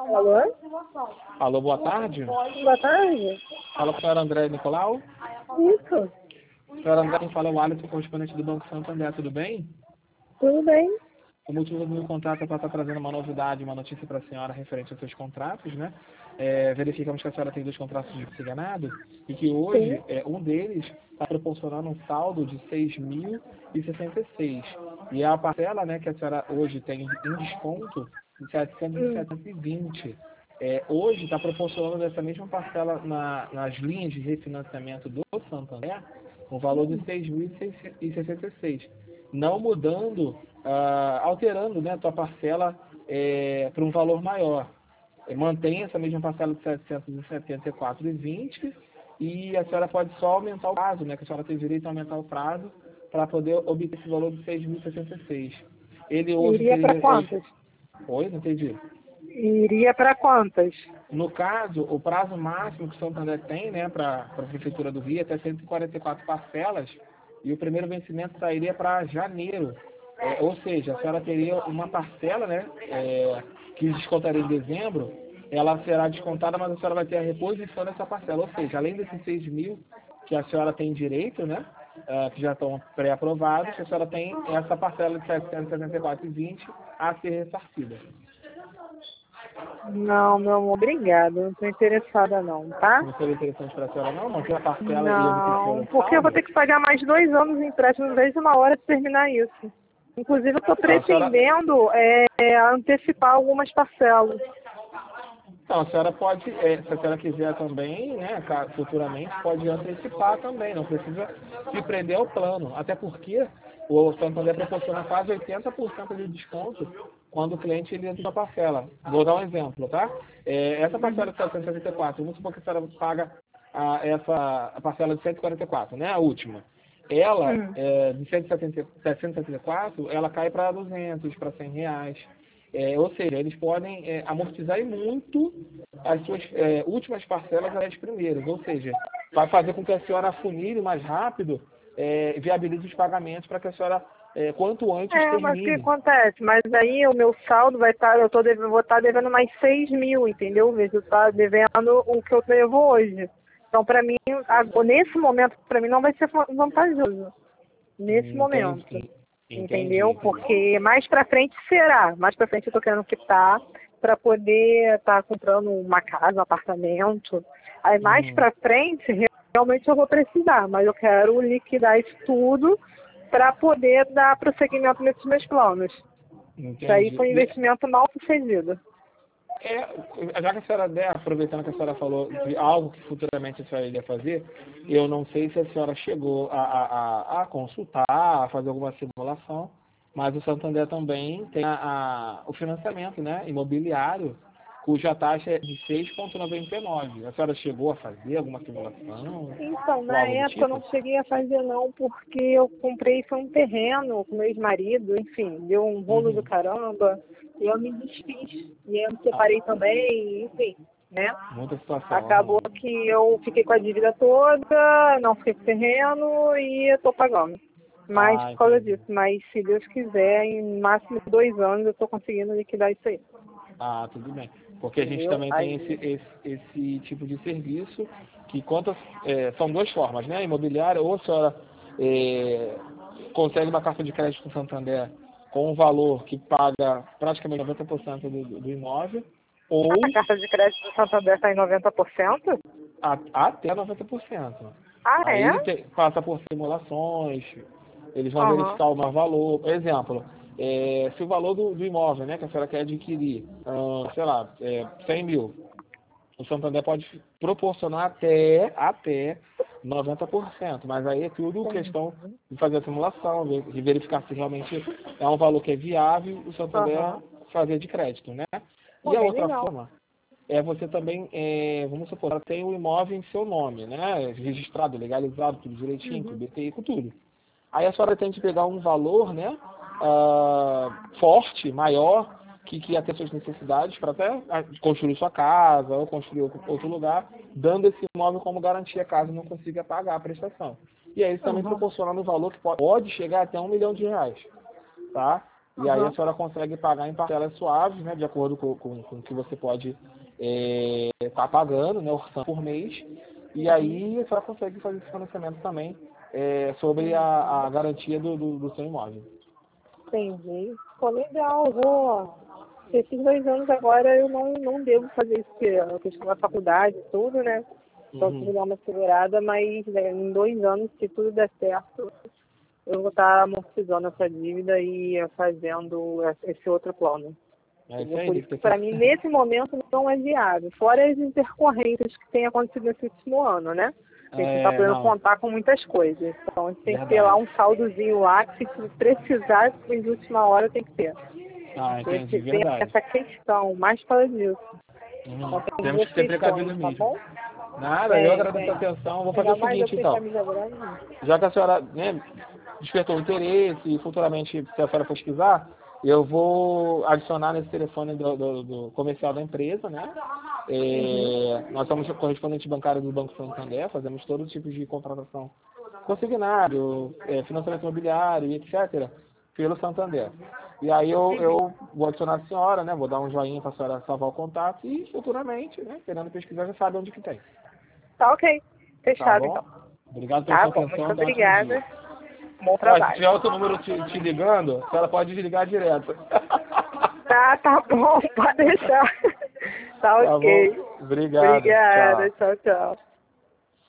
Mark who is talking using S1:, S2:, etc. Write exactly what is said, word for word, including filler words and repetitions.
S1: Alô?
S2: Alô, boa tarde.
S1: Boa tarde.
S2: Fala com a senhora André Nicolau.
S1: Isso.
S2: Senhora André, quem fala é o Alisson, correspondente do Banco Santander, tudo bem?
S1: Tudo bem?
S2: O motivo do meu contrato é para estar trazendo uma novidade, uma notícia para a senhora referente aos seus contratos, né? É, verificamos que a senhora tem dois contratos de ganado e que hoje
S1: Sim.
S2: é, um deles está proporcionando um saldo de seis mil e sessenta e seis. E a parcela, né, que a senhora hoje tem em desconto de
S1: Hum.
S2: setecentos e vinte. É, hoje está proporcionando essa mesma parcela na, nas linhas de refinanciamento do Santander, um valor de seis mil e sessenta e seis, não mudando, ah, alterando, né, a tua parcela é, para um valor maior. É, mantém essa mesma parcela de setecentos e setenta e quatro vírgula vinte e a senhora pode só aumentar o prazo, né, que a senhora tem direito a aumentar o prazo para poder obter esse valor de seis mil e sessenta e seis. Ele hoje
S1: Iria para
S2: seria...
S1: quantas?
S2: Oi, não entendi.
S1: Iria para quantas?
S2: No caso, o prazo máximo que o Santander tem, né, para a Prefeitura do Rio, é até cento e quarenta e quatro parcelas, e o primeiro vencimento sairia para janeiro. É, ou seja, a senhora teria uma parcela, né, é, que descontaria em dezembro, ela será descontada, mas a senhora vai ter a reposição dessa parcela. Ou seja, além desses seis mil que a senhora tem direito, né, é, que já estão pré-aprovados, a senhora tem essa parcela de setecentos e setenta e quatro vírgula vinte a ser ressarcida.
S1: Não, meu amor, obrigada. Não estou interessada não, tá?
S2: Não seria interessante para a senhora não? Manter a parcela e obter
S1: Não,
S2: o
S1: porque eu vou
S2: saldo?
S1: ter que pagar mais dois anos de empréstimo, não vejo uma hora de terminar isso. Inclusive, eu estou
S2: Então, a senhora,
S1: pretendendo é, antecipar algumas parcelas.
S2: então, a senhora pode, é, se a senhora quiser também, né, ca- futuramente, pode antecipar também, não precisa se prender ao plano. Até porque o Santander proporciona quase oitenta por cento de desconto quando o cliente ele entra na parcela. Vou dar um exemplo, tá? É, essa parcela de setecentos e setenta e quatro, vamos supor que a senhora paga a, essa a parcela de cento e quarenta e quatro, né, a última. Ela,
S1: Hum.
S2: é, de cento e setenta, setecentos e setenta e quatro, ela cai para duzentos, para cem reais. É, ou seja, eles podem é, amortizar muito as suas é, últimas parcelas das primeiras. Ou seja, vai fazer com que a senhora afunile mais rápido, é, viabilize os pagamentos para que a senhora, é, quanto antes,
S1: É, mas o que
S2: termine.
S1: acontece? Mas aí o meu saldo vai estar, eu tô devendo, vou estar devendo mais seis mil, entendeu? Em vez de eu estar devendo o que eu devo hoje. Então, para mim, agora, nesse momento, para mim não vai ser vantajoso. Nesse momento.
S2: Entendi, entendi,
S1: Entendeu?
S2: entendi.
S1: Porque mais para frente será. Mais para frente eu tô querendo quitar para poder estar comprando uma casa, um apartamento. Aí mais
S2: Hum,
S1: para frente realmente eu vou precisar, mas eu quero liquidar isso tudo para poder dar prosseguimento nesses meus planos. Isso aí
S2: entendi.
S1: foi um
S2: E,
S1: investimento mal sucedido.
S2: É, já que a senhora der, aproveitando que a senhora falou de algo que futuramente a senhora iria fazer, eu não sei se a senhora chegou a, a, a, a consultar, a fazer alguma simulação, mas o Santander também tem a, a, o financiamento, né, imobiliário, cuja taxa é de seis vírgula noventa e nove. A senhora chegou a fazer alguma simulação
S1: Então,
S2: ou
S1: na
S2: algo do
S1: época eu não
S2: tipo?
S1: cheguei a fazer não, porque eu comprei foi um terreno com meu ex-marido, enfim, deu um rolo do
S2: Uhum.
S1: caramba, e eu me desfiz. E eu me
S2: Ah,
S1: separei também, enfim, né?
S2: muita situação.
S1: Acabou
S2: Aham.
S1: que eu fiquei com a dívida toda, não fiquei com o terreno e eu tô pagando. Mas
S2: Ah,
S1: por causa
S2: entendi.
S1: disso, mas se Deus quiser, em máximo dois anos eu tô conseguindo liquidar isso aí.
S2: Ah, tudo bem. Porque a gente
S1: Entendeu?
S2: também tem esse,
S1: Aí.
S2: esse, esse tipo de serviço que conta, é, são duas formas, né? Imobiliária, ou a senhora é, consegue uma carta de crédito com Santander com um valor que paga praticamente noventa por cento do, do imóvel, ou
S1: A carta de crédito do Santander está em noventa por cento?
S2: a, até noventa por cento.
S1: Ah, é?
S2: Aí tem- passa por simulações, eles vão
S1: Aham.
S2: verificar o maior valor. Por exemplo, é, se o valor do, do imóvel, né, que a senhora quer adquirir, ah, sei lá, é, cem mil, o Santander pode proporcionar até, até noventa por cento, mas aí é tudo questão
S1: Entendi.
S2: de fazer a simulação, ver- de verificar se realmente é um valor que é viável o Santander
S1: Aham.
S2: fazer de crédito, né?
S1: Pô,
S2: E a
S1: bem
S2: outra
S1: legal.
S2: forma é você também, é, vamos supor, ela tem o imóvel em seu nome, né? Registrado, legalizado, tudo direitinho, com
S1: Uhum.
S2: B T I, com tudo. Aí a senhora tem que pegar um valor, né, ah, forte, maior, que, que atenda suas necessidades para até ah, construir sua casa ou construir outro outro lugar, dando esse imóvel como garantia caso não consiga pagar a prestação. E aí isso também
S1: Aham.
S2: proporcionando um valor que pode, pode chegar até um milhão de reais, tá? E aí
S1: Uhum.
S2: a senhora consegue pagar em parcelas suaves, né, de acordo com, com, com o que você pode estar é, tá pagando, né, orçando por mês. E aí a senhora consegue fazer esse financiamento também é, sobre a, a garantia do, do, do seu imóvel.
S1: Entendi. Ficou legal, eu vou. Esses dois anos agora eu não, não devo fazer isso, porque a questão da faculdade, tudo, né? Então eu
S2: Uhum.
S1: preciso dar uma segurada, mas né, em dois anos, se tudo der certo, eu vou estar amortizando essa dívida e fazendo esse outro plano.
S2: É isso aí,
S1: Por
S2: tem
S1: isso
S2: que
S1: que
S2: ter
S1: para mim, nesse momento, não é viável. Fora as intercorrências que têm acontecido nesse último ano, né? A gente não está
S2: É,
S1: podendo
S2: não,
S1: contar com muitas coisas. Então a gente tem que ter lá
S2: verdade.
S1: um saldozinho lá, que se precisar, de última hora tem que ter.
S2: Ah, entendi,
S1: Esse, tem
S2: verdade.
S1: essa questão, mais para disso.
S2: Uhum.
S1: Então tem
S2: Temos
S1: duas
S2: que ser precavidos
S1: questões, tá
S2: mesmo.
S1: bom?
S2: Nada, eu
S1: Tem,
S2: agradeço a
S1: tem.
S2: atenção. Vou fazer
S1: Ainda
S2: o
S1: mais eu
S2: seguinte,
S1: tenho
S2: então.
S1: camisa grande.
S2: Já que a senhora, né, despertou interesse e futuramente, se a senhora pesquisar, eu vou adicionar nesse telefone do, do, do comercial da empresa, né?
S1: Uhum.
S2: É, nós somos correspondente bancário do Banco Santander, fazemos todo tipo de contratação consignado, é, financiamento imobiliário, etcétera, pelo Santander. E aí eu, eu vou adicionar a senhora, né? Vou dar um joinha para a senhora salvar o contato e futuramente, né? Querendo pesquisar, já sabe onde que tem.
S1: Tá ok.
S2: Tá
S1: Fechado
S2: bom?
S1: então.
S2: Obrigado pela
S1: Tá
S2: sua
S1: bom, muito
S2: atenção, um ótimo dia.
S1: obrigada. Bom
S2: Ó, se
S1: trabalho.
S2: tiver outro número te, te ligando, a senhora pode desligar direto.
S1: Tá, tá bom, pode deixar. Tá
S2: Tá bom?
S1: ok.
S2: Obrigado.
S1: Obrigada,
S2: Tchau.
S1: tchau, tchau.